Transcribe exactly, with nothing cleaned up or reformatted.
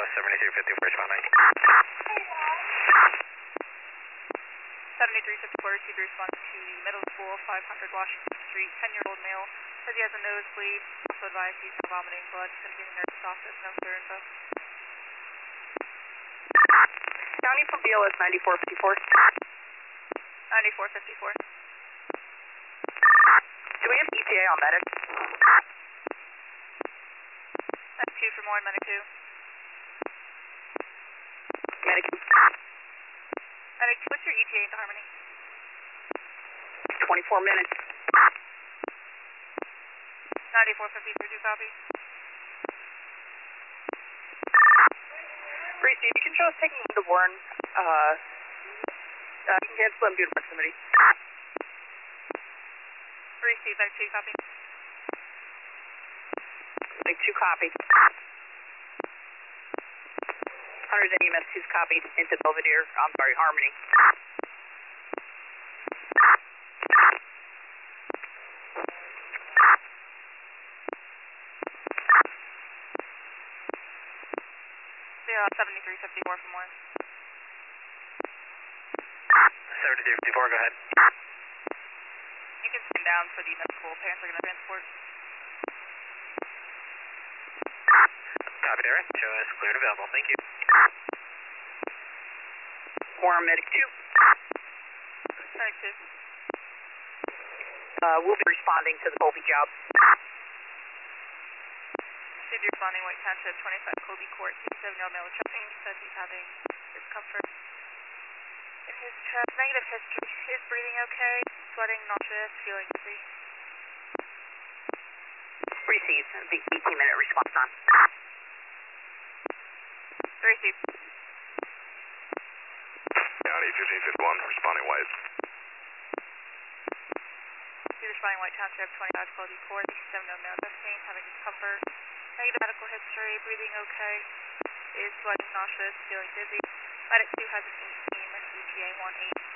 seventy-three fifty-four, responding. seventy-three fifty-four received a response to the middle school, five hundred Washington Street, ten-year-old male. Says he has a nosebleed. Also advised he's vomiting blood. Continuing nurse office. No further info. County from B L S ninety-four fifty-four. ninety-four fifty-four. Do we have E T A on medic? That's two for more, medic two. Medic. Medic, what's your E T A into Harmony? twenty-four minutes. ninety-four fifty-four, do copy? Reese, you can show us taking him to Warren. Uh, uh, you can cancel him due to proximity. Receive, medic two, copy? Medic two, copy. one hundred E M S two's copied into Belvedere, I'm sorry, Harmony. Yeah, seventy-three fifty-four for more. seventy-three fifty-four, go ahead. You can stand down for the medical Panther gonna transport. Copy there. Show us clear and available. Thank you. Warren, medic two. Medic two. Uh, we'll be responding to the Colby job. Received responding White Township, twenty-five Colby Court, seven-year-old male with choking. Says he's having discomfort in his chest. Negative history. Is breathing okay? Sweating, nauseous, feeling dizzy. Receive the eighteen minute response time. Receive. County fifteen fifty-one, responding White. Received responding White Township, twenty-five Colby Court, seven-year-old male chest pain, having discomfort. Negative medical history, breathing okay. Is sweating, nauseous, feeling dizzy. Medic two has an eighteen, E T A one eight.